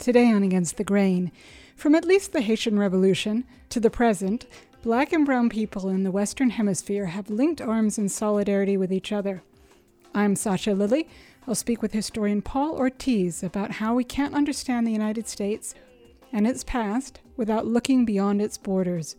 Today on Against the Grain, from at least the Haitian Revolution to the present, Black and brown people in the Western Hemisphere have linked arms in solidarity with each other. I'm Sasha Lilly. I'll speak with historian Paul Ortiz about how we can't understand the United States and its past without looking beyond its borders.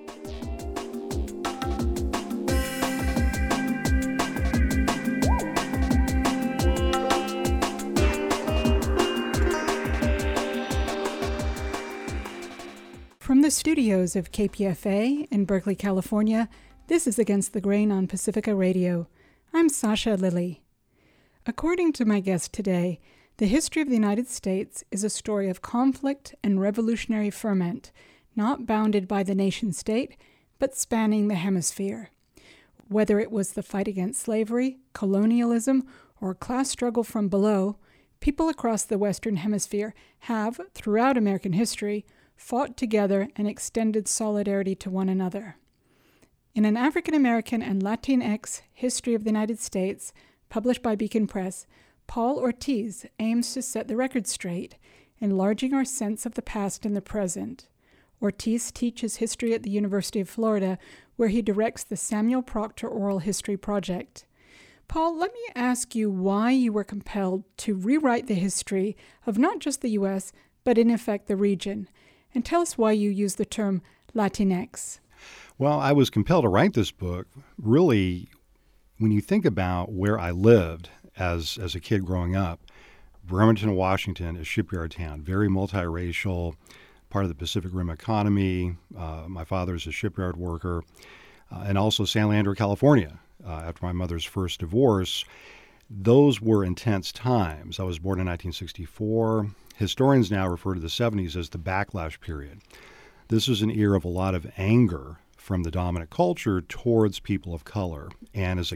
From the studios of KPFA in Berkeley, California, this is Against the Grain on Pacifica Radio. I'm Sasha Lilly. According to my guest today, the history of the United States is a story of conflict and revolutionary ferment, not bounded by the nation-state, but spanning the hemisphere. Whether it was the fight against slavery, colonialism, or class struggle from below, people across the Western Hemisphere have, throughout American history, fought together and extended solidarity to one another. In an African American and Latinx history of the United States, published by Beacon Press, Paul Ortiz aims to set the record straight, enlarging our sense of the past and the present. Ortiz teaches history at the University of Florida, where he directs the Samuel Proctor Oral History Project. Paul, let me ask you why you were compelled to rewrite the history of not just the U.S., but in effect the region. And tell us why you use the term Latinx. Well, I was compelled to write this book. Really, when you think about where I lived as a kid growing up, Bremerton, Washington, a shipyard town, very multiracial, part of the Pacific Rim economy. My father's a shipyard worker. And also San Leandro, California, after my mother's first divorce. Those were intense times. I was born in 1964. Historians now refer to the 70s as the backlash period. This was an era of a lot of anger from the dominant culture towards people of color. And as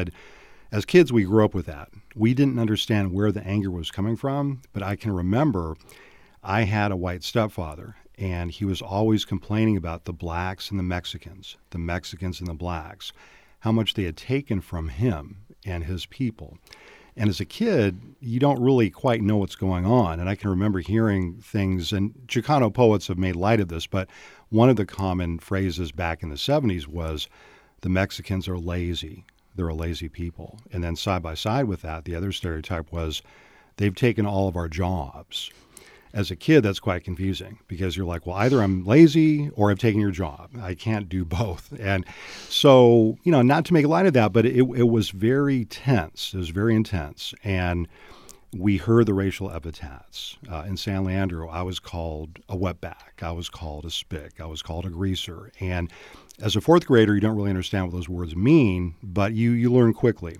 kids, we grew up with that. We didn't understand where the anger was coming from, but I can remember I had a white stepfather, and he was always complaining about the blacks and the Mexicans and the blacks, how much they had taken from him and his people. And as a kid, you don't really quite know what's going on. And I can remember hearing things, and Chicano poets have made light of this, but one of the common phrases back in the 70s was, the Mexicans are lazy. They're a lazy people. And then side by side with that, the other stereotype was, they've taken all of our jobs. As a kid, that's quite confusing because you're like, well, either I'm lazy or I've taken your job. I can't do both. And so, not to make light of that, but it was very tense. It was very intense. And we heard the racial epithets. In San Leandro, I was called a wetback. I was called a spick. I was called a greaser. And as a fourth grader, you don't really understand what those words mean, but you learn quickly.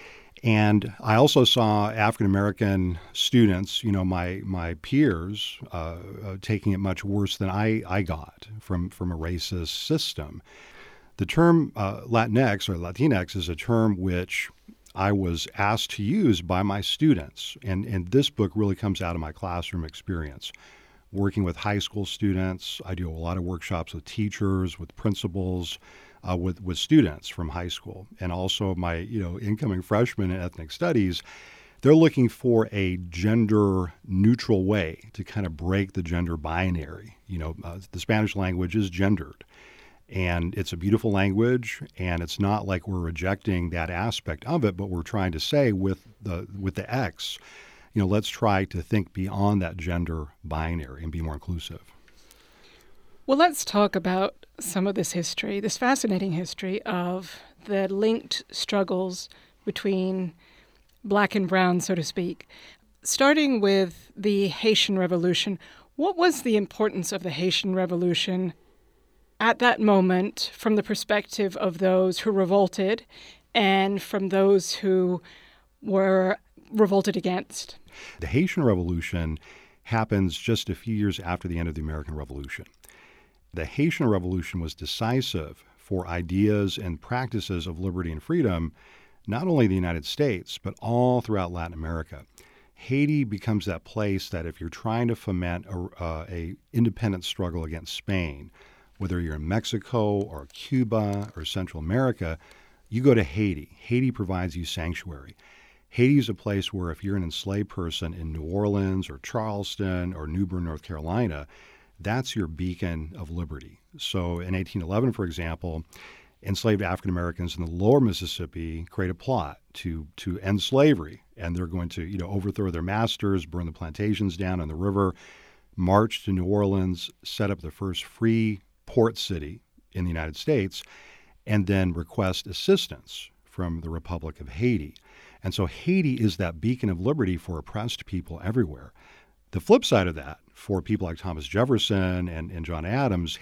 And I also saw African-American students, my peers, taking it much worse than I got from a racist system. The term Latinx or Latinx is a term which I was asked to use by my students. And this book really comes out of my classroom experience. Working with high school students, I do a lot of workshops with teachers, with principals, with students from high school, and also my incoming freshmen in ethnic studies. They're looking for a gender neutral way to kind of break the gender binary. The Spanish language is gendered, and it's a beautiful language, and it's not like we're rejecting that aspect of it, but we're trying to say with the X, let's try to think beyond that gender binary and be more inclusive. Well, let's talk about some of this history, this fascinating history of the linked struggles between black and brown, so to speak. Starting with the Haitian Revolution, what was the importance of the Haitian Revolution at that moment from the perspective of those who revolted and from those who were revolted against? The Haitian Revolution happens just a few years after the end of the American Revolution. The Haitian Revolution was decisive for ideas and practices of liberty and freedom, not only in the United States, but all throughout Latin America. Haiti becomes that place that if you're trying to foment a independent struggle against Spain, whether you're in Mexico or Cuba or Central America, you go to Haiti. Haiti provides you sanctuary. Haiti is a place where if you're an enslaved person in New Orleans or Charleston or New Bern, North Carolina, that's your beacon of liberty. So in 1811, for example, enslaved African Americans in the lower Mississippi create a plot to end slavery, and they're going to overthrow their masters, burn the plantations down on the river, march to New Orleans, set up the first free port city in the United States, and then request assistance from the Republic of Haiti. And so Haiti is that beacon of liberty for oppressed people everywhere. The flip side of that, for people like Thomas Jefferson and John Adams,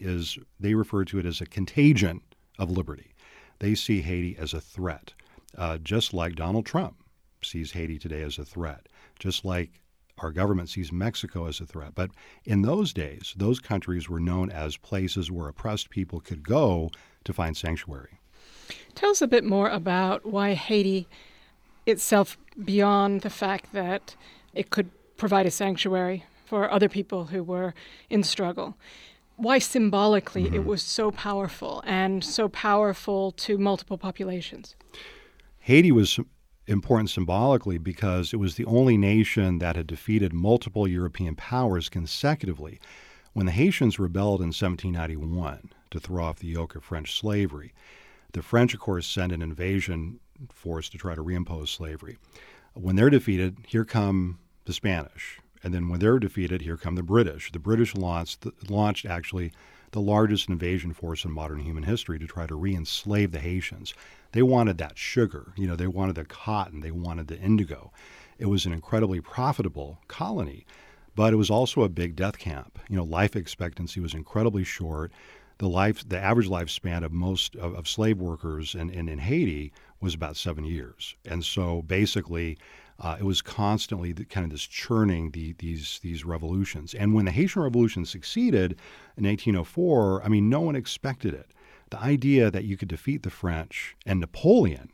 they refer to it as a contagion of liberty. They see Haiti as a threat, just like Donald Trump sees Haiti today as a threat, just like our government sees Mexico as a threat. But in those days, those countries were known as places where oppressed people could go to find sanctuary. Tell us a bit more about why Haiti itself, beyond the fact that it could provide a sanctuary for other people who were in struggle, why symbolically it was so powerful and so powerful to multiple populations. Haiti was important symbolically because it was the only nation that had defeated multiple European powers consecutively. When the Haitians rebelled in 1791 to throw off the yoke of French slavery, the French, of course, sent an invasion force to try to reimpose slavery. When they're defeated, here come the Spanish. And then when they're defeated, here come the British. The British launched actually the largest invasion force in modern human history to try to re-enslave the Haitians. They wanted that sugar. They wanted the cotton. They wanted the indigo. It was an incredibly profitable colony, but it was also a big death camp. Life expectancy was incredibly short. The average lifespan of most of slave workers in Haiti was about 7 years. And so basically, it was constantly this churning these revolutions. And when the Haitian Revolution succeeded in 1804, no one expected it. The idea that you could defeat the French and Napoleon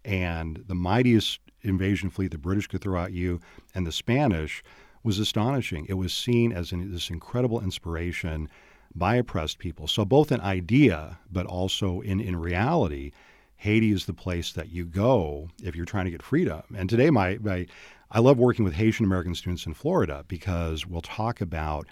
and the mightiest invasion fleet the British could throw at you and the Spanish was astonishing. It was seen as this incredible inspiration by oppressed people. So both an idea, but also in reality, Haiti is the place that you go if you're trying to get freedom. And today, I love working with Haitian American students in Florida because we'll talk about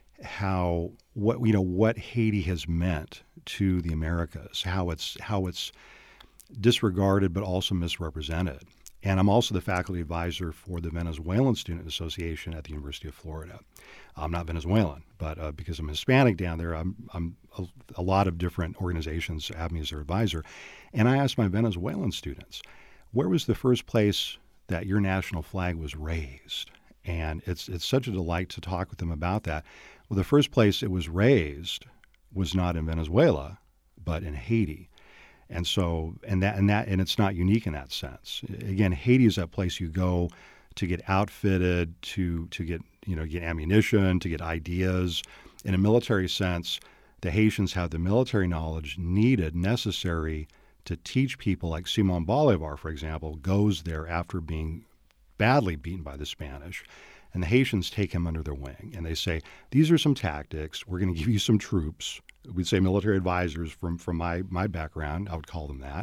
what Haiti has meant to the Americas, how it's disregarded but also misrepresented. And I'm also the faculty advisor for the Venezuelan Student Association at the University of Florida. I'm not Venezuelan, but because I'm Hispanic down there, a lot of different organizations have me as their advisor. And I asked my Venezuelan students, where was the first place that your national flag was raised? And it's such a delight to talk with them about that. Well, the first place it was raised was not in Venezuela, but in Haiti. And so, and it's not unique in that sense. Again, Haiti is that place you go to get outfitted, to get ammunition, to get ideas. In a military sense, the Haitians have the military knowledge necessary to teach people. Like Simon Bolivar, for example, goes there after being badly beaten by the Spanish. And the Haitians take him under their wing, and they say, these are some tactics. We're going to give you some troops. We'd say military advisors from my background. I would call them that.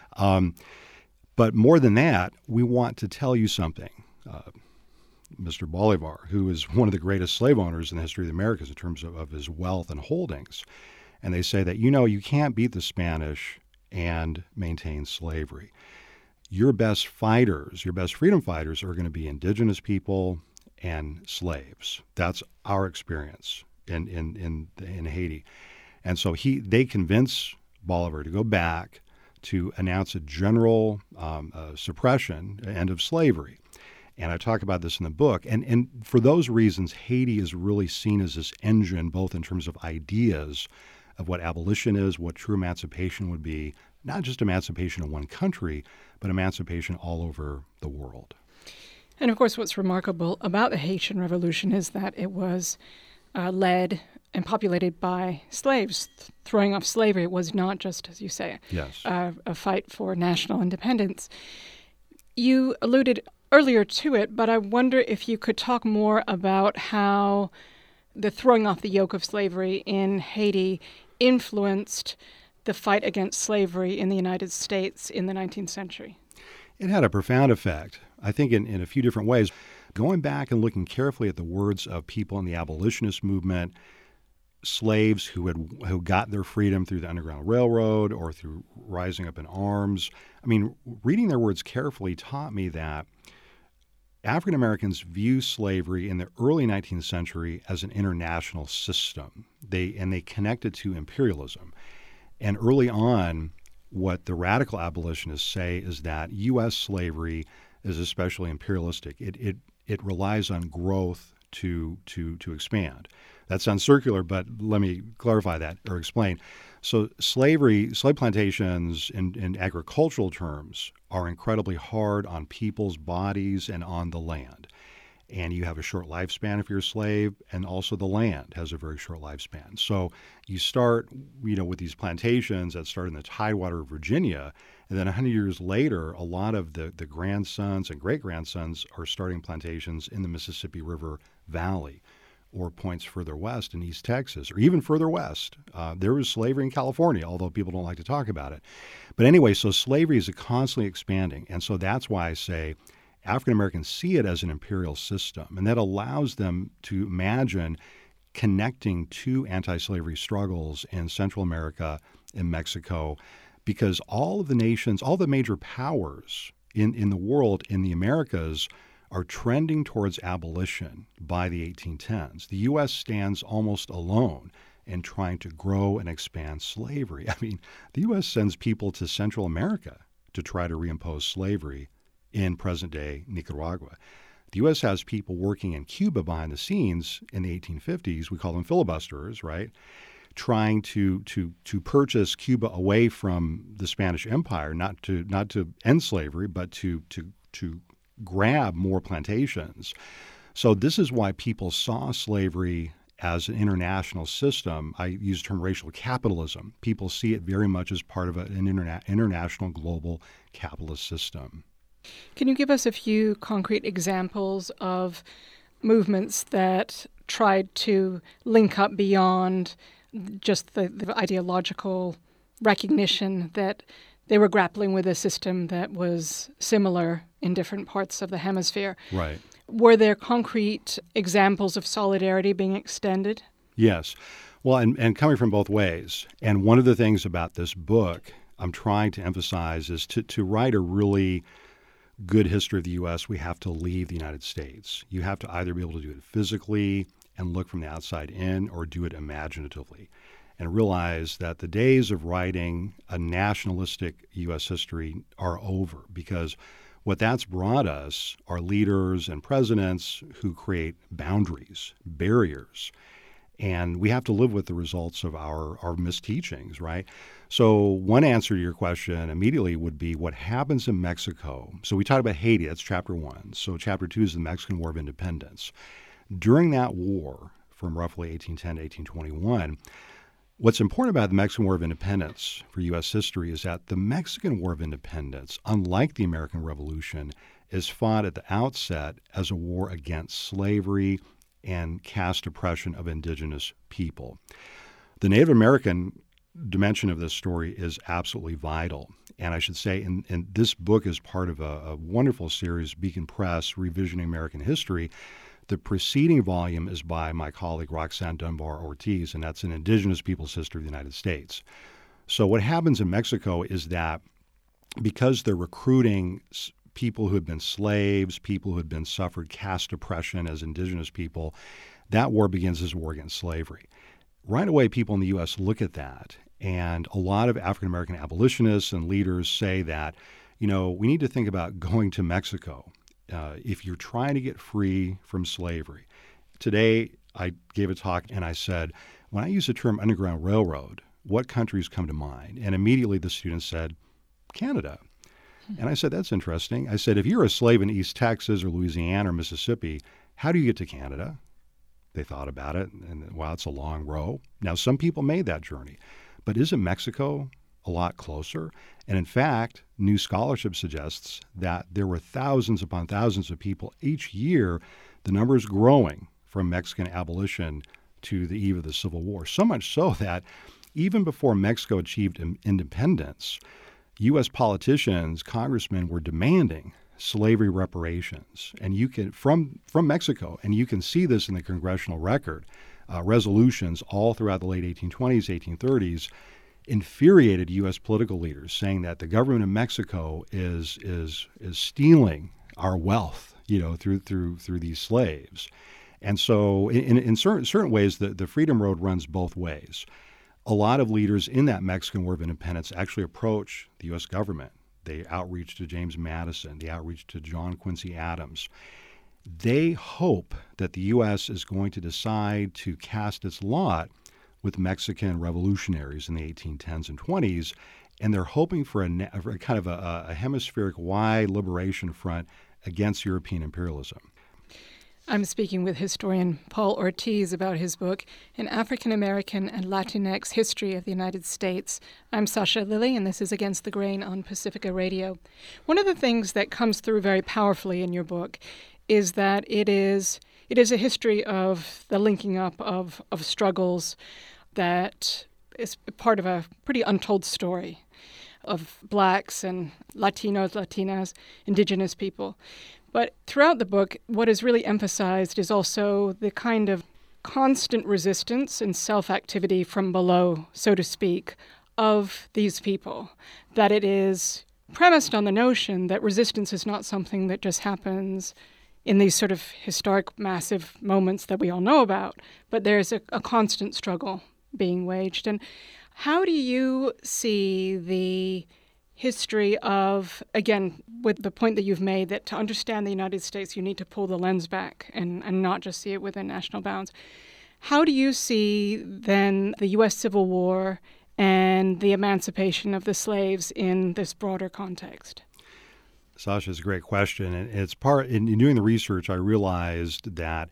But more than that, we want to tell you something. Mr. Bolivar, who is one of the greatest slave owners in the history of the Americas in terms of his wealth and holdings. And they say that, you can't beat the Spanish and maintain slavery. Your best fighters, your best freedom fighters are going to be indigenous people and slaves. That's our experience in Haiti. And so they convince Bolivar to go back to announce a general suppression, end of slavery. And I talk about this in the book. And for those reasons, Haiti is really seen as this engine, both in terms of ideas of what abolition is, what true emancipation would be, not just emancipation in one country, but emancipation all over the world. And of course, what's remarkable about the Haitian Revolution is that it was led and populated by slaves. Throwing off slavery was not just, as you say, yes, a fight for national independence. You alluded earlier to it, but I wonder if you could talk more about how the throwing off the yoke of slavery in Haiti influenced the fight against slavery in the United States in the 19th century. It had a profound effect, I think, in a few different ways. Going back and looking carefully at the words of people in the abolitionist movement, slaves who got their freedom through the Underground Railroad or through rising up in arms. I mean, reading their words carefully taught me that African Americans view slavery in the early 19th century as an international system. They connect it to imperialism. And early on, what the radical abolitionists say is that U.S. slavery is especially imperialistic. It relies on growth to expand. That sounds circular, but let me clarify that or explain. So slave plantations in agricultural terms are incredibly hard on people's bodies and on the land. And you have a short lifespan if you're a slave, and also the land has a very short lifespan. So you start, with these plantations that start in the Tidewater of Virginia, and then 100 years later, a lot of the grandsons and great-grandsons are starting plantations in the Mississippi River Valley or points further west in East Texas, or even further west. There was slavery in California, although people don't like to talk about it. But anyway, so slavery is constantly expanding, and so that's why I say African Americans see it as an imperial system, and that allows them to imagine connecting to anti-slavery struggles in Central America and Mexico, because all of the nations, all the major powers in the world, in the Americas, are trending towards abolition by the 1810s. The U.S. stands almost alone in trying to grow and expand slavery. I mean, the U.S. sends people to Central America to try to reimpose slavery in present-day Nicaragua. The U.S. has people working in Cuba behind the scenes in the 1850s. We call them filibusterers, right? Trying to purchase Cuba away from the Spanish Empire, not to end slavery, but to grab more plantations. So this is why people saw slavery as an international system. I use the term racial capitalism. People see it very much as part of an international global capitalist system. Can you give us a few concrete examples of movements that tried to link up beyond just the ideological recognition that they were grappling with a system that was similar in different parts of the hemisphere? Right. Were there concrete examples of solidarity being extended? Yes. Well, and coming from both ways. And one of the things about this book I'm trying to emphasize is to write a really good history of the U.S., we have to leave the United States. You have to either be able to do it physically and look from the outside in, or do it imaginatively, and realize that the days of writing a nationalistic U.S. history are over, because what that's brought us are leaders and presidents who create boundaries, barriers, and we have to live with the results of our misteachings, right? So one answer to your question immediately would be what happens in Mexico. So we talked about Haiti, that's chapter 1. So chapter 2 is the Mexican War of Independence. During that war, from roughly 1810 to 1821, what's important about the Mexican War of Independence for U.S. history is that the Mexican War of Independence, unlike the American Revolution, is fought at the outset as a war against slavery and caste oppression of indigenous people. The Native American dimension of this story is absolutely vital. And I should say, and this book is part of a wonderful series, Beacon Press, Revisioning American History. The preceding volume is by my colleague Roxanne Dunbar Ortiz, and that's an Indigenous Peoples History of the United States. So what happens in Mexico is that because they're recruiting people who had been slaves, people who had been suffered caste oppression as indigenous people, that war begins as a war against slavery. Right away, people in the U.S. look at that, and a lot of African-American abolitionists and leaders say that, we need to think about going to Mexico. If you're trying to get free from slavery. Today, I gave a talk and I said, when I use the term Underground Railroad, what countries come to mind? And immediately the students said, Canada. And I said, that's interesting. I said, if you're a slave in East Texas or Louisiana or Mississippi, how do you get to Canada? They thought about it, and wow, it's a long row. Now, some people made that journey, but isn't Mexico a lot closer? And in fact, new scholarship suggests that there were thousands upon thousands of people each year, the numbers growing from Mexican abolition to the eve of the Civil War. So much so that even before Mexico achieved independence, U.S. politicians, congressmen were demanding slavery reparations, and you can from Mexico, and you can see this in the congressional record. Resolutions all throughout the late 1820s, 1830s infuriated U.S. political leaders, saying that the government of Mexico is stealing our wealth, through these slaves. And so, in certain ways, the Freedom Road runs both ways. A lot of leaders in that Mexican War of Independence actually approach the U.S. government. They outreach to James Madison. They outreach to John Quincy Adams. They hope that the U.S. is going to decide to cast its lot with Mexican revolutionaries in the 1810s and 20s, and they're hoping for a kind of a hemispheric-wide liberation front against European imperialism. I'm speaking with historian Paul Ortiz about his book, An African American and Latinx History of the United States. I'm Sasha Lilley, and this is Against the Grain on Pacifica Radio. One of the things that comes through very powerfully in your book is that it is a history of the linking up of struggles that is part of a pretty untold story of Blacks and Latinos, Latinas, indigenous people. But throughout the book, what is really emphasized is also the kind of constant resistance and self-activity from below, so to speak, of these people. That it is premised on the notion that resistance is not something that just happens in these sort of historic, massive moments that we all know about, but there's a constant struggle being waged. And how do you see the history of, again, with the point that you've made, that to understand the United States, you need to pull the lens back and not just see it within national bounds. How do you see then the U.S. Civil War and the emancipation of the slaves in this broader context? Sasha, it's a great question. And it's in doing the research, I realized that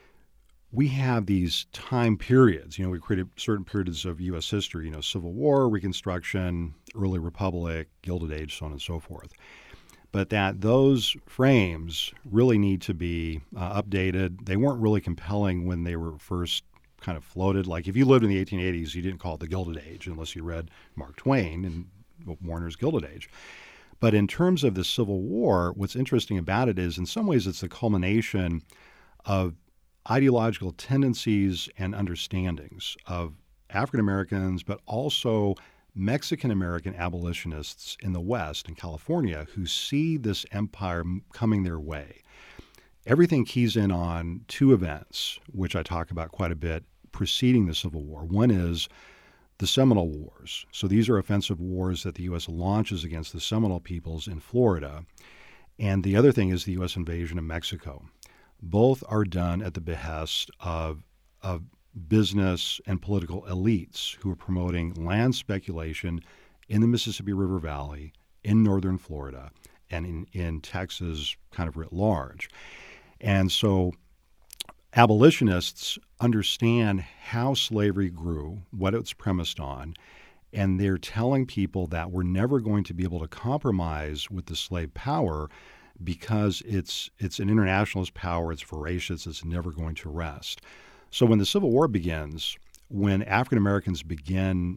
we have these time periods. We created certain periods of U.S. history, Civil War, Reconstruction, early Republic, Gilded Age, so on and so forth. But that those frames really need to be updated. They weren't really compelling when they were first kind of floated. Like if you lived in the 1880s, you didn't call it the Gilded Age unless you read Mark Twain and Warner's Gilded Age. But in terms of the Civil War, what's interesting about it is in some ways it's the culmination of ideological tendencies and understandings of African Americans, but also Mexican American abolitionists in the West, in California, who see this empire coming their way. Everything keys in on two events, which I talk about quite a bit, preceding the Civil War. One is the Seminole Wars. So these are offensive wars that the U.S. launches against the Seminole peoples in Florida. And the other thing is the U.S. invasion of Mexico. Both are done at the behest of business and political elites who are promoting land speculation in the Mississippi River Valley, in northern Florida, and in Texas kind of writ large. And so abolitionists understand how slavery grew, what it's premised on, and they're telling people that we're never going to be able to compromise with the slave power because it's an internationalist power, it's voracious, it's never going to rest. So when the Civil War begins, when African Americans begin,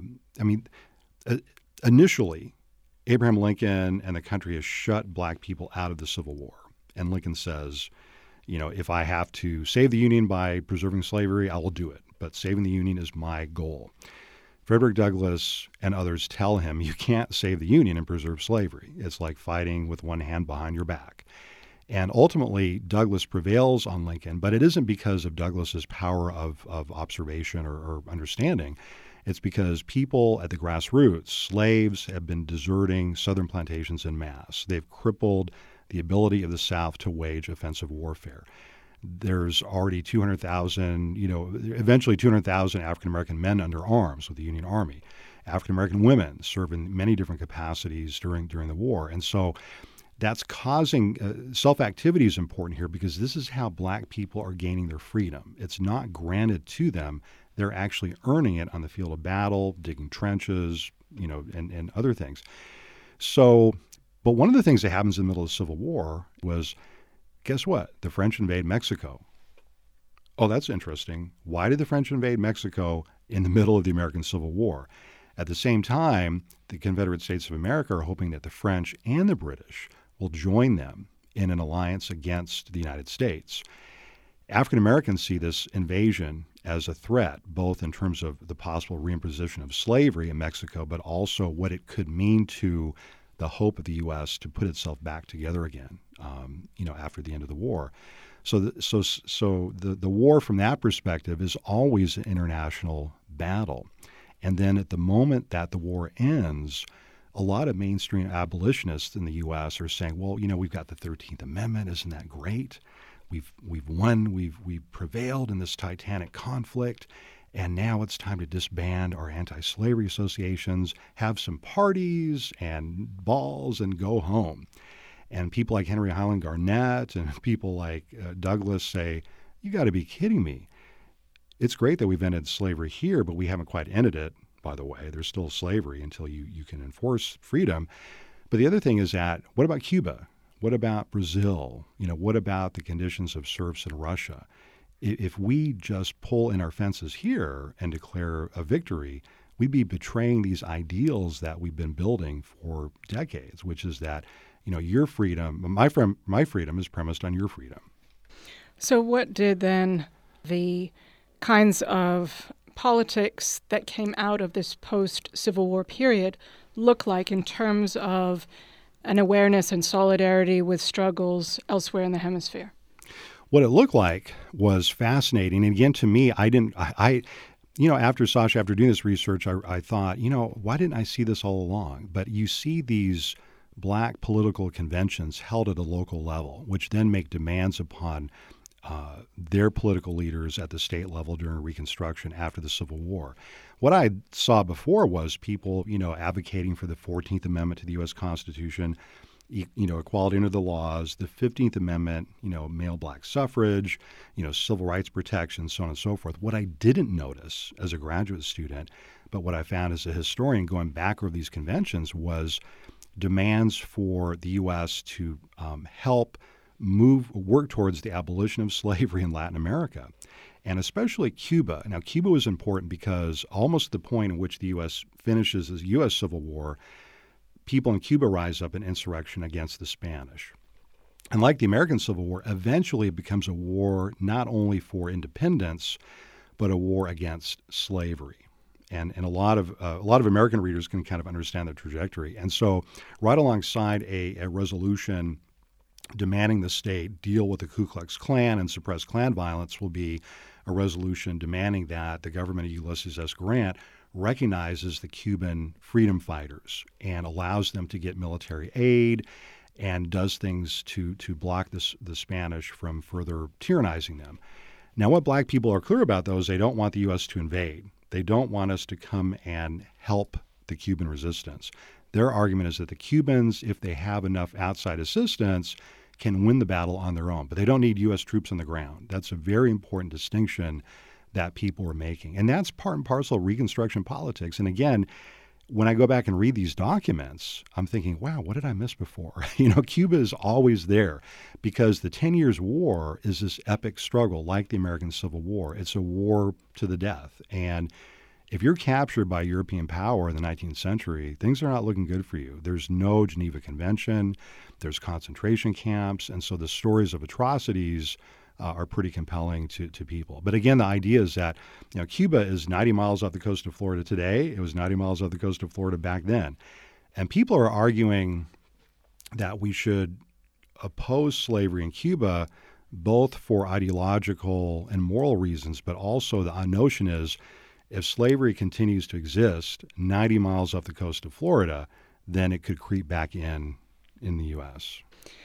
initially, Abraham Lincoln and the country has shut black people out of the Civil War. And Lincoln says, if I have to save the Union by preserving slavery, I will do it. But saving the Union is my goal. Frederick Douglass and others tell him, you can't save the Union and preserve slavery. It's like fighting with one hand behind your back. And ultimately, Douglass prevails on Lincoln, but it isn't because of Douglass's power of observation or understanding. It's because people at the grassroots, slaves, have been deserting Southern plantations en masse. They've crippled the ability of the South to wage offensive warfare. There's already 200,000, eventually 200,000 African-American men under arms with the Union Army. African-American women serve in many different capacities during the war. And so that's causing self-activity is important here because this is how black people are gaining their freedom. It's not granted to them. They're actually earning it on the field of battle, digging trenches, and other things. So, but one of the things that happens in the middle of the Civil War was, guess what? The French invade Mexico. Oh, that's interesting. Why did the French invade Mexico in the middle of the American Civil War? At the same time, the Confederate States of America are hoping that the French and the British will join them in an alliance against the United States. African Americans see this invasion as a threat, both in terms of the possible reimposition of slavery in Mexico, but also what it could mean to the hope of the U.S. to put itself back together again, after the end of the war. So the war from that perspective is always an international battle. And then at the moment that the war ends, a lot of mainstream abolitionists in the U.S. are saying, well, we've got the 13th Amendment. Isn't that great? We've won. We've prevailed in this titanic conflict. And now it's time to disband our anti-slavery associations, have some parties and balls, and go home. And people like Henry Highland Garnett and people like Douglass say, you got to be kidding me. It's great that we've ended slavery here, but we haven't quite ended it, by the way. There's still slavery until you can enforce freedom. But the other thing is that, what about Cuba? What about Brazil? What about the conditions of serfs in Russia? If we just pull in our fences here and declare a victory, we'd be betraying these ideals that we've been building for decades, which is that, your freedom, my freedom is premised on your freedom. So what did then the kinds of politics that came out of this post-Civil War period look like in terms of an awareness and solidarity with struggles elsewhere in the hemisphere? What it looked like was fascinating. And again, to me, after doing this research, I thought, why didn't I see this all along? But you see these Black political conventions held at a local level, which then make demands upon their political leaders at the state level during Reconstruction after the Civil War. What I saw before was people, advocating for the 14th Amendment to the U.S. Constitution, equality under the laws, the 15th Amendment, male black suffrage, civil rights protection, so on and so forth. What I didn't notice as a graduate student, but what I found as a historian going back over these conventions, was demands for the U.S. to help work towards the abolition of slavery in Latin America, and especially Cuba. Now, Cuba was important because almost at the point in which the U.S. finishes the U.S. Civil War, people in Cuba rise up in insurrection against the Spanish. And like the American Civil War, eventually it becomes a war not only for independence, but a war against slavery. And a lot of American readers can kind of understand the trajectory. And so right alongside a resolution demanding the state deal with the Ku Klux Klan and suppress Klan violence will be a resolution demanding that the government of Ulysses S. Grant recognizes the Cuban freedom fighters and allows them to get military aid and does things to block the Spanish from further tyrannizing them. Now, what black people are clear about, though, is they don't want the U.S. to invade. They don't want us to come and help the Cuban resistance. Their argument is that the Cubans, if they have enough outside assistance, can win the battle on their own, but they don't need U.S. troops on the ground. That's a very important distinction that people are making. And that's part and parcel of Reconstruction politics. And again, when I go back and read these documents, I'm thinking, wow, what did I miss before? Cuba is always there because the 10 Years' War is this epic struggle like the American Civil War. It's a war to the death. And if you're captured by European power in the 19th century, things are not looking good for you. There's no Geneva Convention. There's concentration camps. And so the stories of atrocities are pretty compelling to people. But again, the idea is that Cuba is 90 miles off the coast of Florida today. It was 90 miles off the coast of Florida back then. And people are arguing that we should oppose slavery in Cuba both for ideological and moral reasons, but also the notion is if slavery continues to exist 90 miles off the coast of Florida, then it could creep back in the U.S.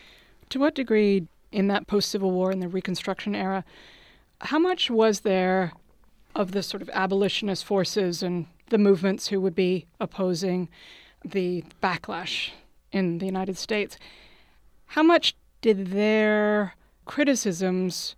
To what degree in that post-Civil War and the Reconstruction era, how much was there of the sort of abolitionist forces and the movements who would be opposing the backlash in the United States? How much did their criticisms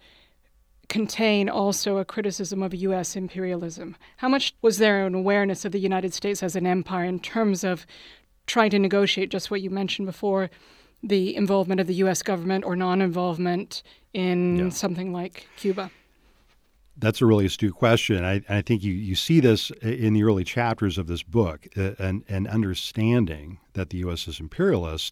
contain also a criticism of U.S. imperialism? How much was there an awareness of the United States as an empire in terms of trying to negotiate just what you mentioned before, the involvement of the U.S. government or non-involvement in something like Cuba? That's a really astute question. I think you see this in the early chapters of this book, an understanding that the U.S. is imperialist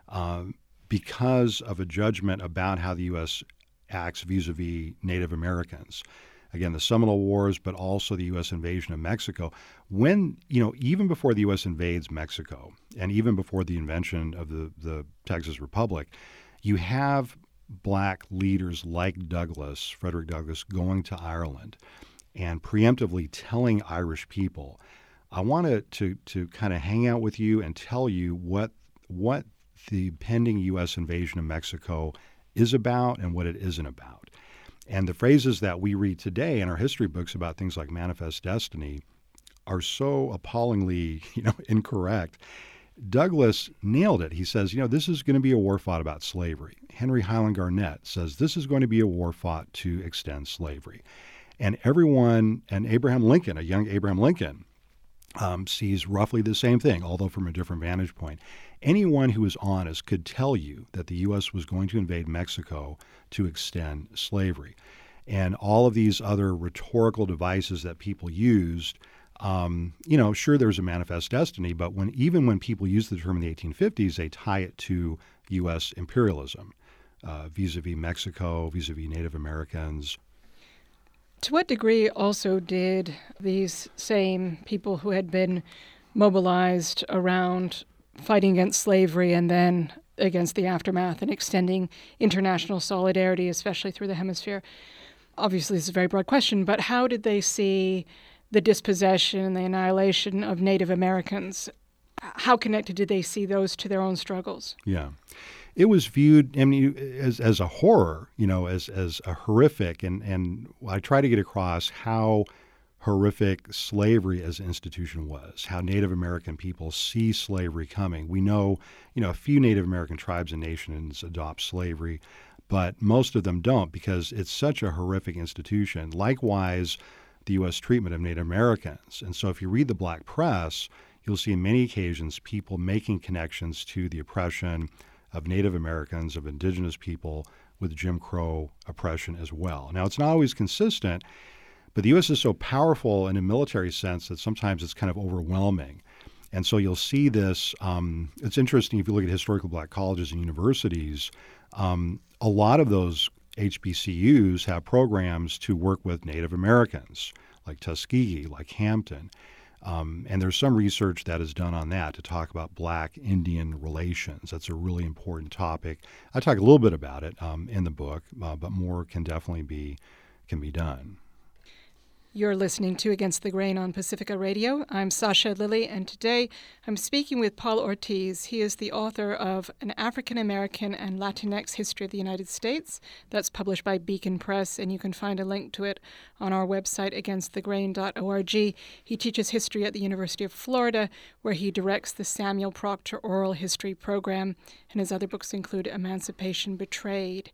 because of a judgment about how the U.S. acts vis-a-vis Native Americans. Again, the Seminole Wars, but also the U.S. invasion of Mexico. When, even before the U.S. invades Mexico, and even before the invention of the Texas Republic, you have Black leaders like Douglass, Frederick Douglass, going to Ireland and preemptively telling Irish people, I want to kind of hang out with you and tell you what the pending U.S. invasion of Mexico is about and what it isn't about. And the phrases that we read today in our history books about things like manifest destiny are so appallingly, incorrect. Douglass nailed it. He says, this is going to be a war fought about slavery. Henry Highland Garnett says this is going to be a war fought to extend slavery. And Abraham Lincoln, a young Abraham Lincoln, sees roughly the same thing, although from a different vantage point. Anyone who is honest could tell you that the U.S. was going to invade Mexico to extend slavery. And all of these other rhetorical devices that people used, sure, there's a manifest destiny, but even when people use the term in the 1850s, they tie it to U.S. imperialism, vis-a-vis Mexico, vis-a-vis Native Americans. To what degree also did these same people who had been mobilized around fighting against slavery and then against the aftermath and extending international solidarity, especially through the hemisphere? Obviously, this is a very broad question, but how did they see the dispossession and the annihilation of Native Americans? How connected did they see those to their own struggles? Yeah. It was viewed as a horror, as a horrific, and I try to get across how horrific slavery as an institution was, how Native American people see slavery coming. We know, a few Native American tribes and nations adopt slavery, but most of them don't because it's such a horrific institution. Likewise, the U.S. treatment of Native Americans. And so if you read the Black press, you'll see on many occasions people making connections to the oppression of Native Americans, of indigenous people, with Jim Crow oppression as well. Now, it's not always consistent, but the U.S. is so powerful in a military sense that sometimes it's kind of overwhelming. And so you'll see this. It's interesting if you look at historical Black colleges and universities, a lot of those HBCUs have programs to work with Native Americans, like Tuskegee, like Hampton. And there's some research that is done on that to talk about Black-Indian relations. That's a really important topic. I talk a little bit about it in the book, but more can definitely can be done. You're listening to Against the Grain on Pacifica Radio. I'm Sasha Lilly, and today I'm speaking with Paul Ortiz. He is the author of An African American and Latinx History of the United States. That's published by Beacon Press, and you can find a link to it on our website, againstthegrain.org. He teaches history at the University of Florida, where he directs the Samuel Proctor Oral History Program, and his other books include Emancipation Betrayed.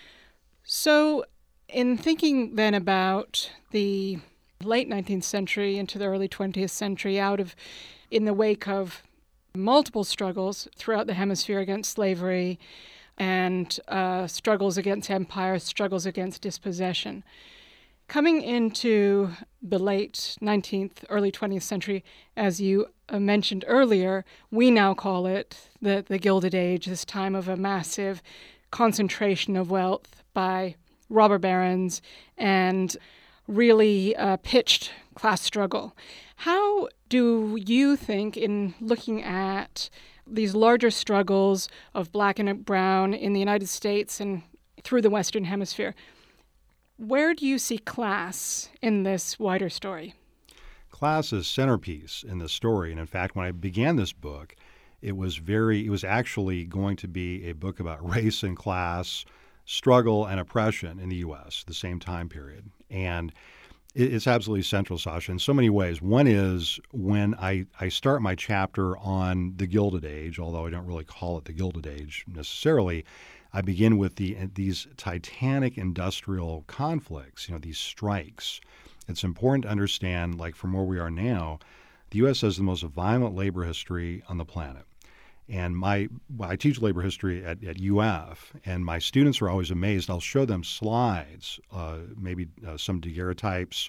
So, in thinking then about the late 19th century into the early 20th century, in the wake of multiple struggles throughout the hemisphere against slavery and struggles against empire, struggles against dispossession, coming into the late 19th, early 20th century, as you mentioned earlier, we now call it the Gilded Age, this time of a massive concentration of wealth by robber barons and really pitched class struggle. How do you think, in looking at these larger struggles of Black and brown in the United States and through the Western Hemisphere, where do you see class in this wider story? Class is centerpiece in this story. And in fact, when I began this book, it was actually going to be a book about race and class, struggle and oppression in the U.S., the same time period. And it's absolutely central, Sasha, in so many ways. One is when I start my chapter on the Gilded Age, although I don't really call it the Gilded Age necessarily, I begin with these titanic industrial conflicts, these strikes. It's important to understand, like from where we are now, the U.S. has the most violent labor history on the planet. And I teach labor history at UF, and my students are always amazed. I'll show them slides, maybe some daguerreotypes,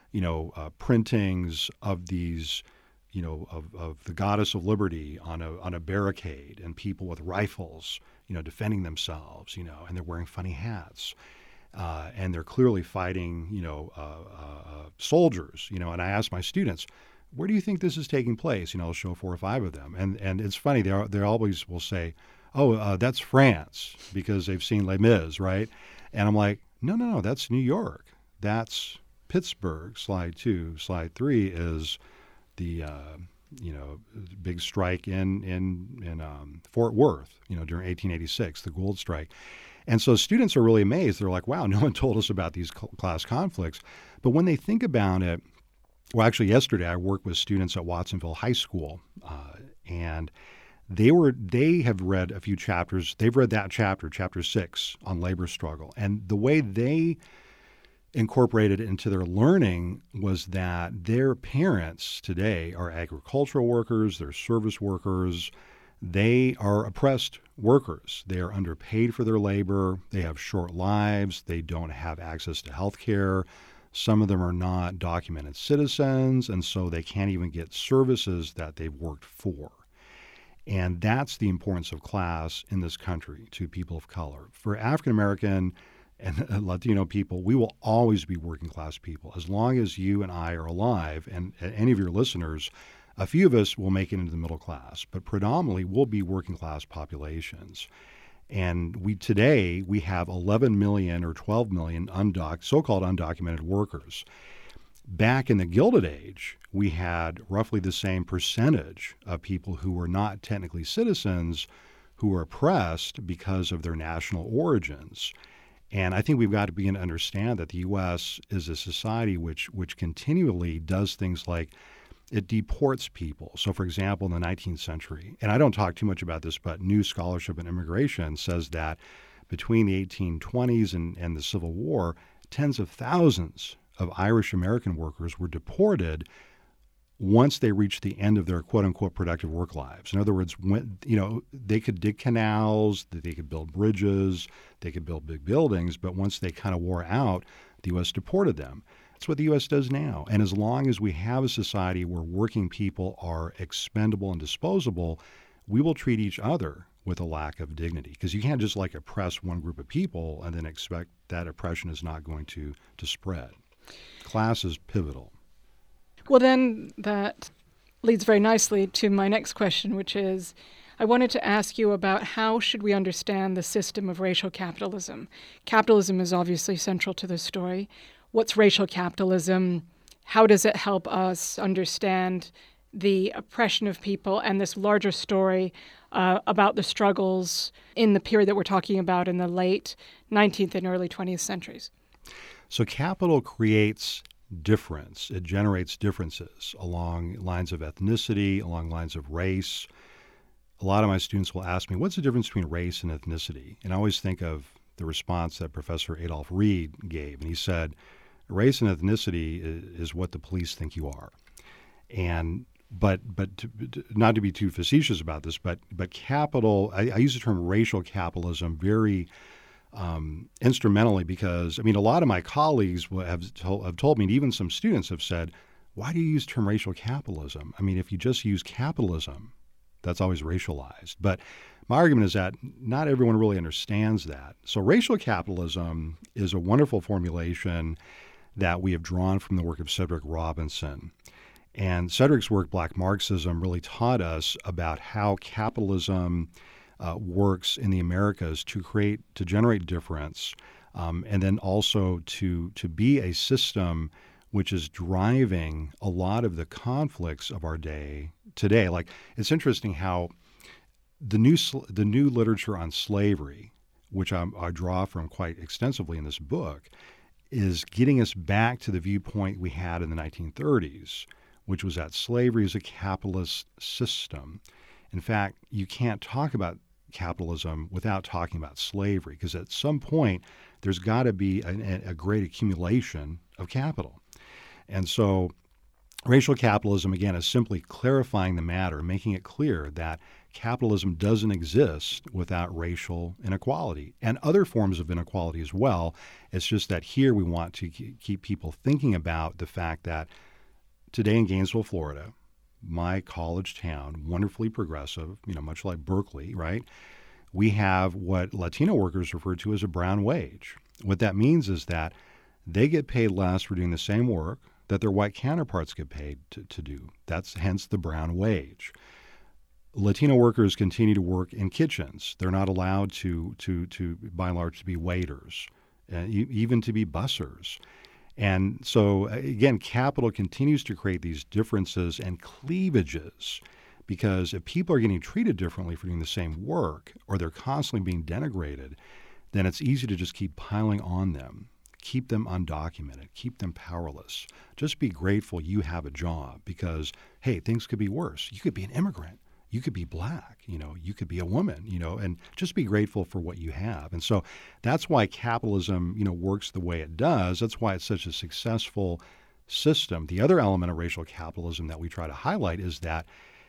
printings of these, of the goddess of liberty on a barricade, and people with rifles, defending themselves, and they're wearing funny hats. And they're clearly fighting, soldiers, And I ask my students, where do you think this is taking place? I'll show 4 or 5 of them. And it's funny, they always will say, oh, that's France, because they've seen Les Mis, right? And I'm like, no, that's New York. That's Pittsburgh. Slide 2. Slide 3 is the, big strike in Fort Worth, during 1886, the Gould Strike. And so students are really amazed. They're like, wow, no one told us about these class conflicts. But when they think about it, well, actually, yesterday I worked with students at Watsonville High School, and they have read a few chapters. They've read that chapter 6 on labor struggle. And the way they incorporated it into their learning was that their parents today are agricultural workers, they're service workers. They are oppressed workers. They are underpaid for their labor. They have short lives. They don't have access to health care. Some of them are not documented citizens, and so they can't even get services that they've worked for. And that's the importance of class in this country to people of color. For African American and Latino people, we will always be working class people. As long as you and I are alive, and any of your listeners, a few of us will make it into the middle class, but predominantly we'll be working class populations. And today we have 11 million or 12 million so-called undocumented workers. Back in the Gilded Age, we had roughly the same percentage of people who were not technically citizens who were oppressed because of their national origins. And I think we've got to begin to understand that the U.S. is a society which continually does things like it deports people. So, for example, in the 19th century, and I don't talk too much about this, but New Scholarship on Immigration says that between the 1820s and the Civil War, tens of thousands of Irish American workers were deported once they reached the end of their quote-unquote productive work lives. In other words, they could dig canals, they could build bridges, they could build big buildings, but once they kind of wore out, the U.S. deported them. That's what the U.S. does now. And as long as we have a society where working people are expendable and disposable, we will treat each other with a lack of dignity. Because you can't just oppress one group of people and then expect that oppression is not going to spread. Class is pivotal. Well, then that leads very nicely to my next question, which is, I wanted to ask you about how should we understand the system of racial capitalism? Capitalism is obviously central to this story. What's racial capitalism? How does it help us understand the oppression of people and this larger story about the struggles in the period that we're talking about in the late 19th and early 20th centuries? So capital creates difference. It generates differences along lines of ethnicity, along lines of race. A lot of my students will ask me, what's the difference between race and ethnicity? And I always think of the response that Professor Adolph Reed gave. And he said, race and ethnicity is what the police think you are. And but not to be too facetious about this, but capital, I use the term racial capitalism very instrumentally because, a lot of my colleagues have told me, and even some students have said, why do you use the term racial capitalism? If you just use capitalism, that's always racialized. But my argument is that not everyone really understands that. So racial capitalism is a wonderful formulation that we have drawn from the work of Cedric Robinson. And Cedric's work, Black Marxism, really taught us about how capitalism works in the Americas to generate difference, and then also to be a system which is driving a lot of the conflicts of our day today. It's interesting how the new literature on slavery, which I draw from quite extensively in this book, is getting us back to the viewpoint we had in the 1930s, which was that slavery is a capitalist system. In fact, you can't talk about capitalism without talking about slavery, because at some point there's got to be a great accumulation of capital. And so racial capitalism, again, is simply clarifying the matter, making it clear that capitalism doesn't exist without racial inequality and other forms of inequality as well. It's just that here we want to keep people thinking about the fact that today in Gainesville, Florida, my college town, wonderfully progressive, much like Berkeley, right? We have what Latino workers refer to as a brown wage. What that means is that they get paid less for doing the same work that their white counterparts get paid to do. That's hence the brown wage. Latino workers continue to work in kitchens. They're not allowed to by and large, to be waiters, even to be bussers. And so, again, capital continues to create these differences and cleavages because if people are getting treated differently for doing the same work or they're constantly being denigrated, then it's easy to just keep piling on them, keep them undocumented, keep them powerless. Just be grateful you have a job because, hey, things could be worse. You could be an immigrant. You could be black, you could be a woman, and just be grateful for what you have. And so that's why capitalism, works the way it does. That's why it's such a successful system. The other element of racial capitalism that we try to highlight is that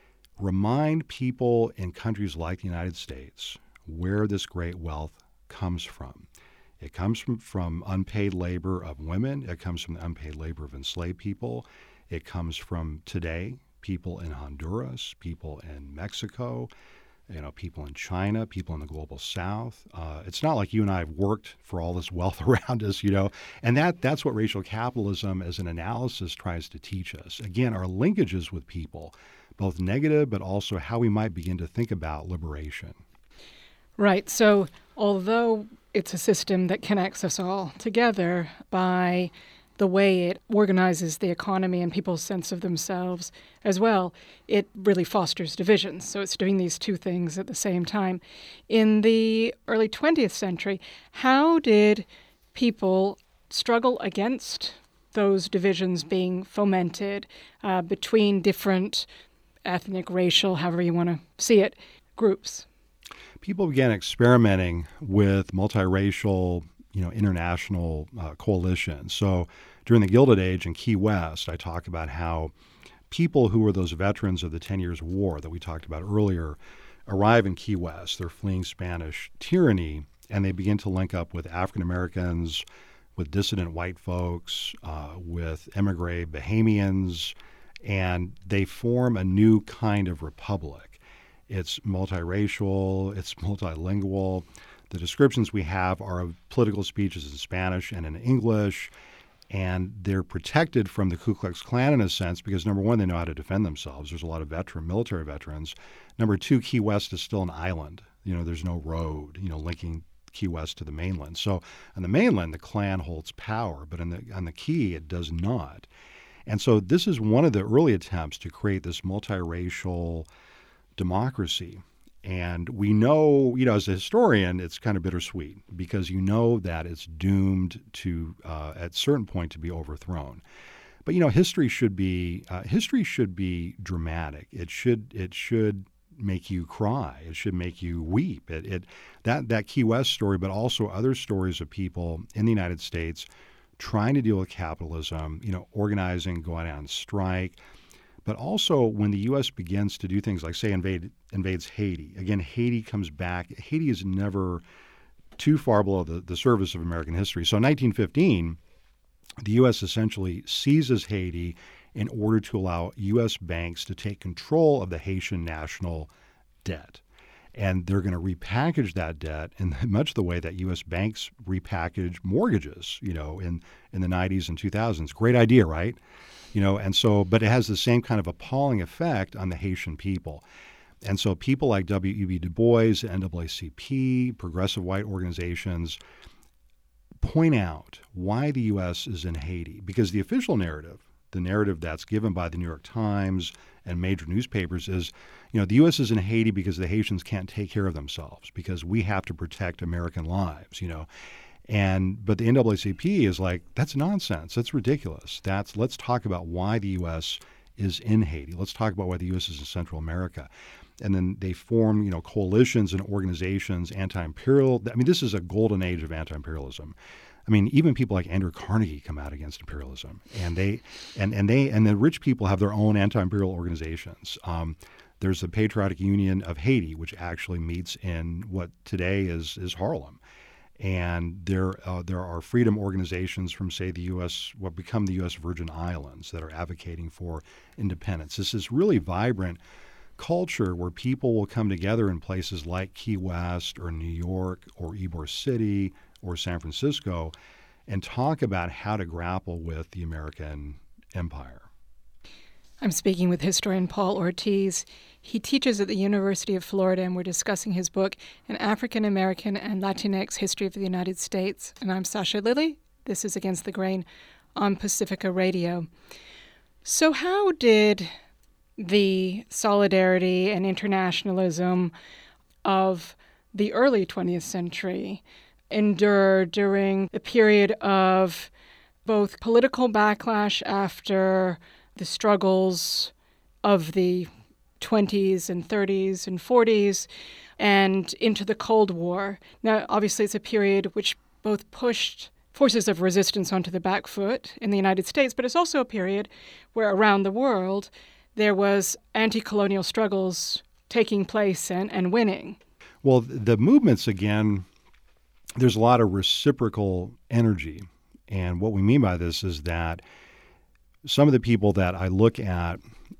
remind people in countries like the United States where this great wealth comes from. It comes from unpaid labor of women. It comes from the unpaid labor of enslaved people. It comes from today people in Honduras, people in Mexico, people in China, people in the global South. It's not like you and I have worked for all this wealth around us, and that's what racial capitalism as an analysis tries to teach us. Again, our linkages with people, both negative, but also how we might begin to think about liberation. Right. So although it's a system that connects us all together by the way it organizes the economy and people's sense of themselves as well, it really fosters divisions. So it's doing these two things at the same time. In the early 20th century, how did people struggle against those divisions being fomented between different ethnic, racial, however you want to see it, groups? People began experimenting with multiracial international coalitions. So during the Gilded Age in Key West, I talk about how people who were those veterans of the 10 Years' War that we talked about earlier arrive in Key West. They're fleeing Spanish tyranny, and they begin to link up with African Americans, with dissident white folks, with emigre Bahamians, and they form a new kind of republic. It's multiracial, it's multilingual. The descriptions we have are of political speeches in Spanish and in English, and they're protected from the Ku Klux Klan in a sense because, number one, they know how to defend themselves. There's a lot of military veterans. Number two, Key West is still an island. There's no road, linking Key West to the mainland. So on the mainland, the Klan holds power, but on the Key, it does not. And so this is one of the early attempts to create this multiracial democracy. And we know, as a historian, it's kind of bittersweet because that it's doomed to, at a certain point, to be overthrown. But history should be dramatic. It should make you cry. It should make you weep. That Key West story, but also other stories of people in the United States trying to deal with capitalism, organizing, going out on strike. But also when the U.S. begins to do things like, say, invades Haiti. Again, Haiti comes back. Haiti is never too far below the surface of American history. So in 1915, the U.S. essentially seizes Haiti in order to allow U.S. banks to take control of the Haitian national debt. And they're going to repackage that debt in much the way that U.S. banks repackage mortgages, in the 90s and 2000s. Great idea, right? And so, but it has the same kind of appalling effect on the Haitian people. And so people like W.E.B. Du Bois, NAACP, progressive white organizations point out why the U.S. is in Haiti. Because the official narrative, the narrative that's given by the New York Times and major newspapers is, the U.S. is in Haiti because the Haitians can't take care of themselves, because we have to protect American lives, But the NAACP is like, that's nonsense. That's ridiculous. Let's talk about why the U.S. is in Haiti. Let's talk about why the U.S. is in Central America. And then they form, coalitions and organizations, anti-imperial. I mean, this is a golden age of anti-imperialism. I mean, even people like Andrew Carnegie come out against imperialism, and the rich people have their own anti-imperial organizations. There's the Patriotic Union of Haiti, which actually meets in what today is Harlem. And there are freedom organizations from, say, the U.S., what become the U.S. Virgin Islands, that are advocating for independence. This is really vibrant culture where people will come together in places like Key West or New York or Ybor City or San Francisco and talk about how to grapple with the American empire. I'm speaking with historian Paul Ortiz. He teaches at the University of Florida, and we're discussing his book, An African American and Latinx History of the United States. And I'm Sasha Lilley. This is Against the Grain on Pacifica Radio. So how did the solidarity and internationalism of the early 20th century endure during the period of both political backlash after the struggles of the 20s and 30s and 40s and into the Cold War? Now, obviously, it's a period which both pushed forces of resistance onto the back foot in the United States, but it's also a period where around the world there was anti-colonial struggles taking place and winning. Well, the movements, again, there's a lot of reciprocal energy. And what we mean by this is that some of the people that I look at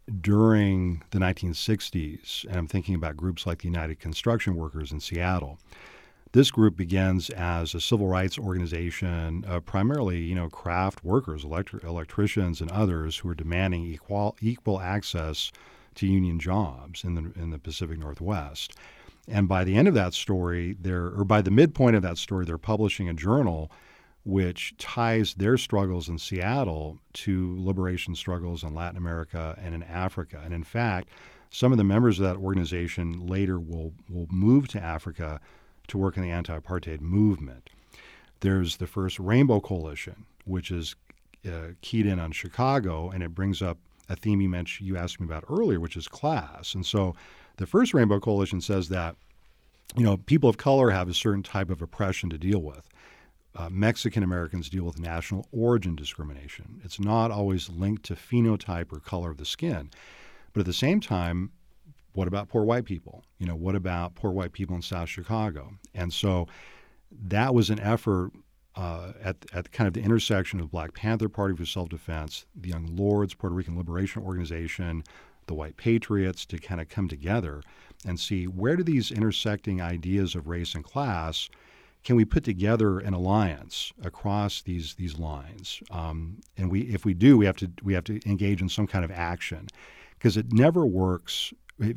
during the 1960s, and I'm thinking about groups like the United Construction Workers in Seattle, this group begins as a civil rights organization, primarily, craft workers, electricians and others who are demanding equal access to union jobs in the Pacific Northwest. And by the end of that story, by the midpoint of that story, they're publishing a journal which ties their struggles in Seattle to liberation struggles in Latin America and in Africa. And in fact, some of the members of that organization later will move to Africa to work in the anti-apartheid movement. There's the first Rainbow Coalition, which is keyed in on Chicago, and it brings up a theme you asked me about earlier, which is class. And so the first Rainbow Coalition says that, people of color have a certain type of oppression to deal with. Mexican Americans deal with national origin discrimination. It's not always linked to phenotype or color of the skin. But at the same time, what about poor white people? What about poor white people in South Chicago? And so that was an effort at kind of the intersection of Black Panther Party for Self-Defense, the Young Lords, Puerto Rican Liberation Organization, the White Patriots, to kind of come together and see where do these intersecting ideas of race and class, can we put together an alliance across these lines? And if we do, we have to engage in some kind of action, because it never works.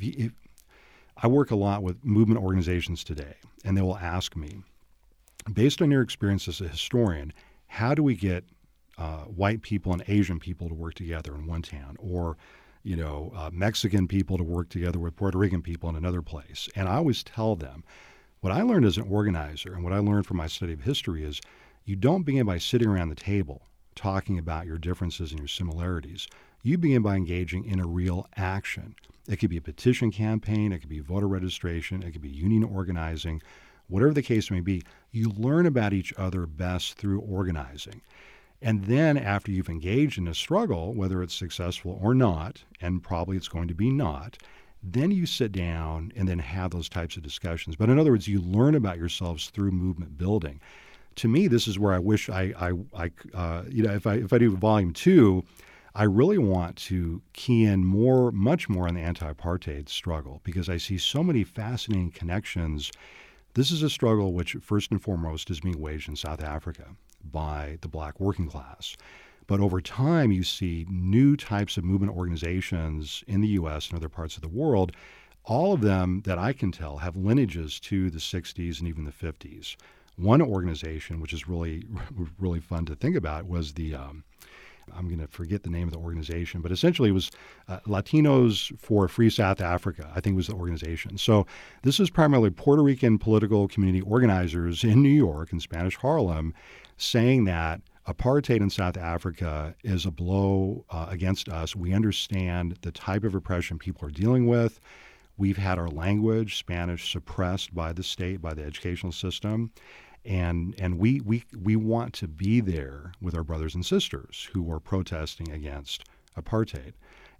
I work a lot with movement organizations today, and they will ask me, based on your experience as a historian, how do we get white people and Asian people to work together in one town, or Mexican people to work together with Puerto Rican people in another place? And I always tell them, what I learned as an organizer and what I learned from my study of history is you don't begin by sitting around the table talking about your differences and your similarities. You begin by engaging in a real action. It could be a petition campaign, it could be voter registration, it could be union organizing, whatever the case may be. You learn about each other best through organizing. And then after you've engaged in a struggle, whether it's successful or not, and probably it's going to be not, then you sit down and then have those types of discussions. But in other words, you learn about yourselves through movement building. To me, this is where I wish if I do volume 2, I really want to key in much more on the anti-apartheid struggle, because I see so many fascinating connections. This is a struggle which, first and foremost, is being waged in South Africa by the Black working class. But over time, you see new types of movement organizations in the U.S. and other parts of the world. All of them, that I can tell, have lineages to the 60s and even the 50s. One organization, which is really, really fun to think about, was the I'm going to forget the name of the organization, but essentially it was Latinos for Free South Africa, I think was the organization. So this is primarily Puerto Rican political community organizers in New York, in Spanish Harlem, saying that apartheid in South Africa is a blow against us. We understand the type of oppression people are dealing with. We've had our language, Spanish, suppressed by the state, by the educational system. And we want to be there with our brothers and sisters who are protesting against apartheid.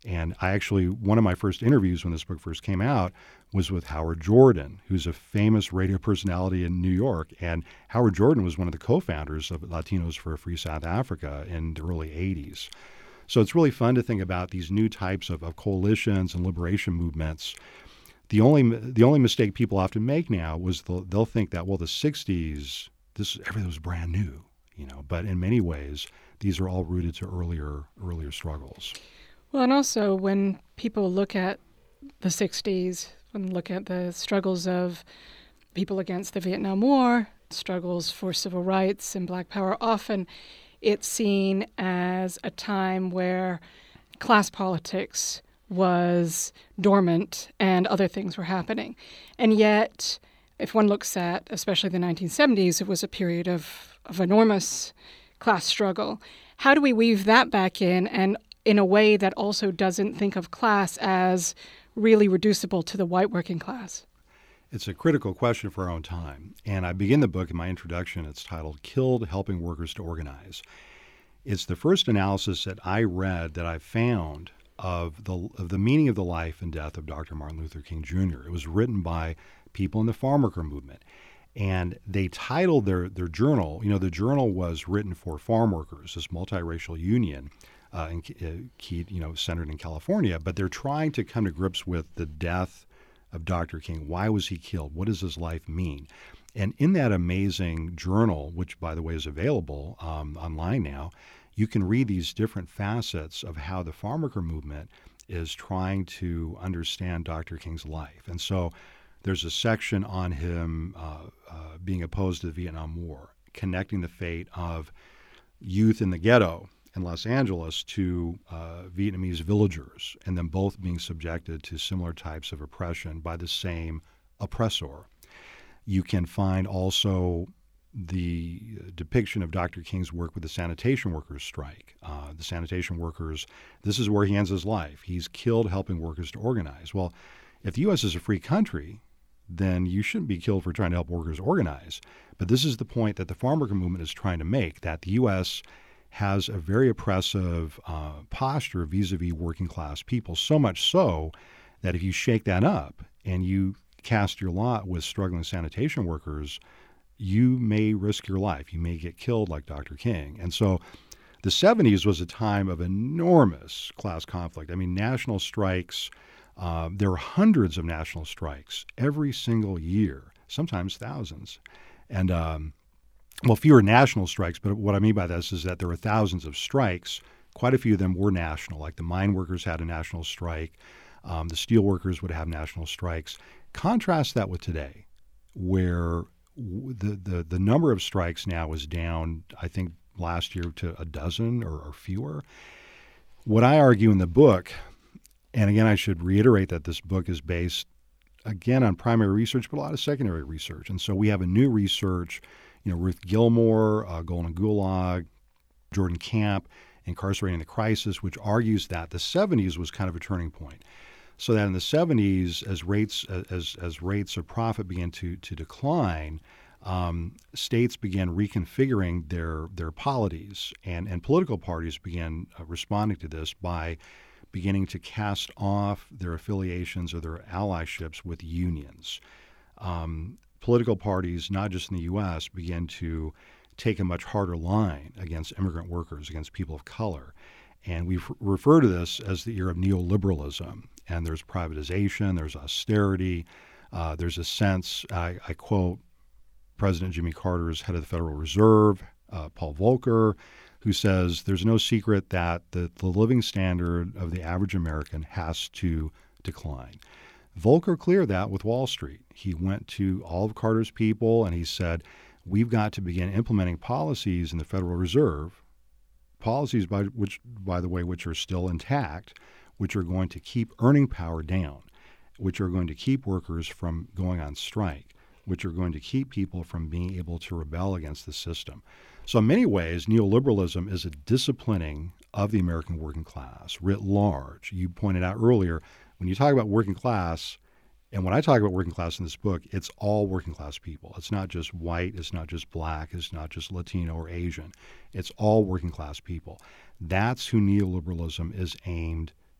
And one of my first interviews when this book first came out was with Howard Jordan, who's a famous radio personality in New York. And Howard Jordan was one of the co-founders of Latinos for a Free South Africa in the early 80s. So it's really fun to think about these new types of coalitions and liberation movements. The only mistake people often make now was they'll think that, well, the 60s, everything was brand new, But in many ways, these are all rooted to earlier struggles. Well, and also when people look at the 60s, when they look at the struggles of people against the Vietnam War, struggles for civil rights and Black Power, often it's seen as a time where class politics was dormant and other things were happening. And yet, if one looks at especially the 1970s, it was a period of enormous class struggle. How do we weave that back in a way that also doesn't think of class as really reducible to the white working class? It's a critical question for our own time. And I begin the book in my introduction. It's titled Killed Helping Workers to Organize. It's the first analysis that I read that I found of the meaning of the life and death of Dr. Martin Luther King Jr. It was written by people in the farm worker movement. And they titled their journal, the journal was written for farm workers, this multiracial union, centered in California. But they're trying to come to grips with the death of Dr. King. Why was he killed? What does his life mean? And in that amazing journal, which, by the way, is available online now, you can read these different facets of how the farm worker movement is trying to understand Dr. King's life. And so there's a section on him being opposed to the Vietnam War, connecting the fate of youth in the ghetto in Los Angeles to Vietnamese villagers, and them both being subjected to similar types of oppression by the same oppressor. You can find also the depiction of Dr. King's work with the sanitation workers strike. The sanitation workers, this is where he ends his life. He's killed helping workers to organize. Well, if the U.S. is a free country, then you shouldn't be killed for trying to help workers organize. But this is the point that the farm worker movement is trying to make, that the U.S. has a very oppressive posture vis-a-vis working class people, so much so that if you shake that up and you cast your lot with struggling sanitation workers, you may risk your life. You may get killed like Dr. King. And so the 70s was a time of enormous class conflict. I mean, national strikes, there were hundreds of national strikes every single year, sometimes thousands. And fewer national strikes, but what I mean by this is that there were thousands of strikes. Quite a few of them were national, like the mine workers had a national strike. The steel workers would have national strikes. Contrast that with today, where the number of strikes now is down, I think, last year to a dozen or fewer. What I argue in the book, and again, I should reiterate that this book is based, again, on primary research, but a lot of secondary research. And so we have a new research, Ruth Gilmore, Golden Gulag, Jordan Camp, Incarcerating the Crisis, which argues that the 70s was kind of a turning point. So that in the 70s, as rates of profit began to decline, states began reconfiguring their polities, and political parties began responding to this by beginning to cast off their affiliations or their allyships with unions. Political parties, not just in the U.S., began to take a much harder line against immigrant workers, against people of color. And we refer to this as the era of neoliberalism. And there's privatization, there's austerity, there's a sense, I quote President Jimmy Carter's head of the Federal Reserve, Paul Volcker, who says there's no secret that the living standard of the average American has to decline. Volcker cleared that with Wall Street. He went to all of Carter's people and he said, we've got to begin implementing policies in the Federal Reserve, policies by the way, which are still intact, which are going to keep earning power down, which are going to keep workers from going on strike, which are going to keep people from being able to rebel against the system. So in many ways, neoliberalism is a disciplining of the American working class writ large. You pointed out earlier, when you talk about working class, and when I talk about working class in this book, it's all working class people. It's not just white, it's not just black, it's not just Latino or Asian. It's all working class people. That's who neoliberalism is aimed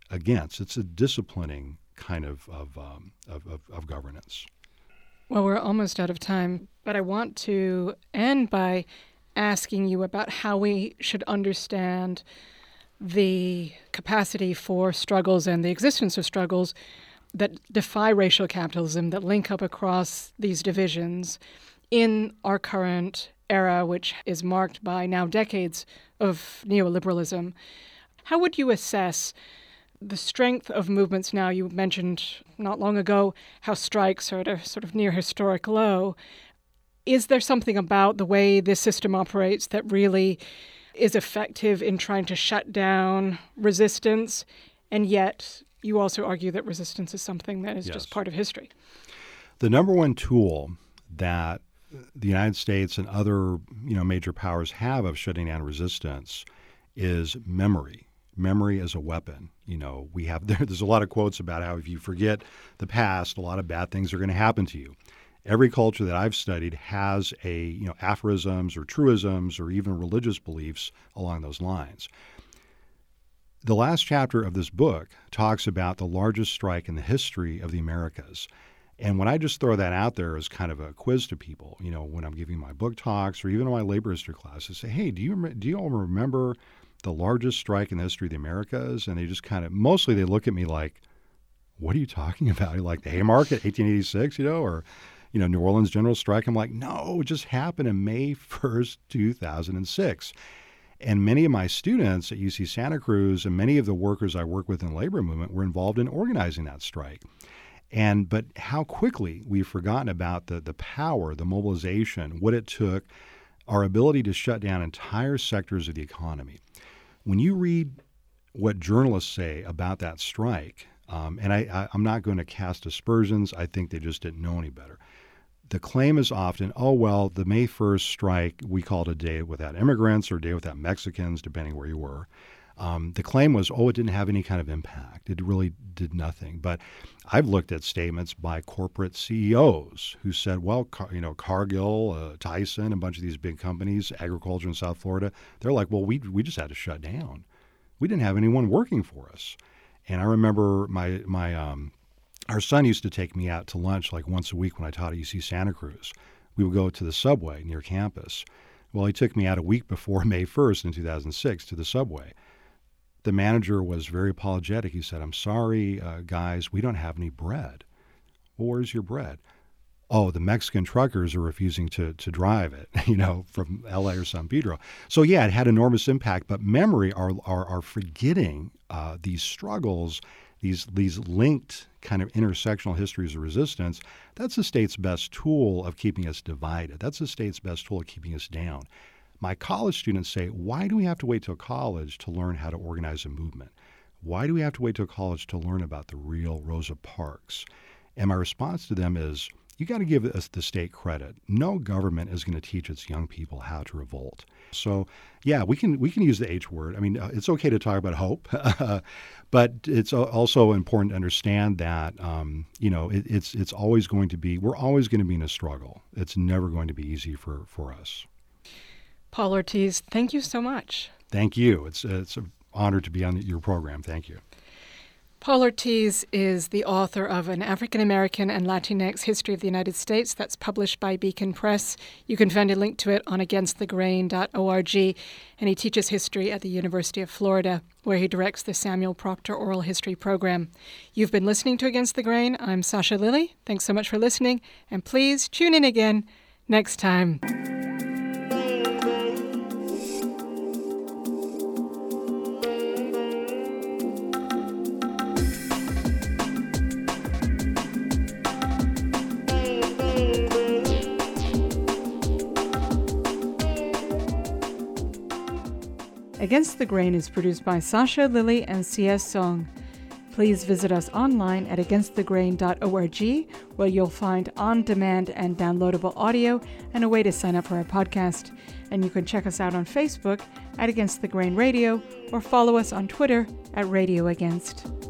against. It's a disciplining kind of governance. Well, we're almost out of time, but I want to end by asking you about how we should understand the capacity for struggles and the existence of struggles that defy racial capitalism, that link up across these divisions in our current era, which is marked by now decades of neoliberalism. How would you assess the strength of movements now? You mentioned not long ago how strikes are at a sort of near historic low. Is there something about the way this system operates that really is effective in trying to shut down resistance? And yet you also argue that resistance is something that is just part of history. The number one tool that the United States and other major powers have of shutting down resistance is memory. Memory as a weapon. We have there's a lot of quotes about how if you forget the past, a lot of bad things are going to happen to you. Every culture that I've studied has aphorisms or truisms or even religious beliefs along those lines. The last chapter of this book talks about the largest strike in the history of the Americas. And when I just throw that out there as kind of a quiz to people, when I'm giving my book talks or even in my labor history classes, say, hey, do you all remember the largest strike in the history of the Americas? And they just mostly they look at me like, what are you talking about? Like the Haymarket, 1886, or New Orleans General Strike? I'm like, no, it just happened on May 1st, 2006. And many of my students at UC Santa Cruz and many of the workers I work with in the labor movement were involved in organizing that strike. But how quickly we've forgotten about the power, the mobilization, what it took, our ability to shut down entire sectors of the economy. When you read what journalists say about that strike, and I'm not going to cast aspersions, I think they just didn't know any better. The claim is often, the May 1st strike, we called a day without immigrants or a day without Mexicans, depending where you were. The claim was, it didn't have any kind of impact. It really did nothing. But I've looked at statements by corporate CEOs who said, Cargill, Tyson, a bunch of these big companies, agriculture in South Florida, they're like, we just had to shut down. We didn't have anyone working for us. And I remember our son used to take me out to lunch like once a week when I taught at UC Santa Cruz. We would go to the subway near campus. Well, he took me out a week before May 1st in 2006 to the subway. The manager was very apologetic. He said, I'm sorry, guys, we don't have any bread. Well, where's your bread? Oh, the Mexican truckers are refusing to drive it, from L.A. or San Pedro. So, yeah, it had enormous impact. But memory are forgetting these struggles, these linked kind of intersectional histories of resistance. That's the state's best tool of keeping us divided. That's the state's best tool of keeping us down. My college students say, why do we have to wait till college to learn how to organize a movement? Why do we have to wait till college to learn about the real Rosa Parks? And my response to them is, you got to give us the state credit. No government is going to teach its young people how to revolt. So, yeah, we can use the H word. I mean, it's okay to talk about hope, but it's also important to understand that it's always going to be. We're always going to be in a struggle. It's never going to be easy for us. Paul Ortiz, thank you so much. Thank you. It's an honor to be on your program. Thank you. Paul Ortiz is the author of An African American and Latinx History of the United States. That's published by Beacon Press. You can find a link to it on againstthegrain.org. And he teaches history at the University of Florida, where he directs the Samuel Proctor Oral History Program. You've been listening to Against the Grain. I'm Sasha Lilley. Thanks so much for listening. And please tune in again next time. Against the Grain is produced by Sasha Lilley and C.S. Song. Please visit us online at againstthegrain.org, where you'll find on-demand and downloadable audio and a way to sign up for our podcast. And you can check us out on Facebook at Against the Grain Radio or follow us on Twitter at Radio Against.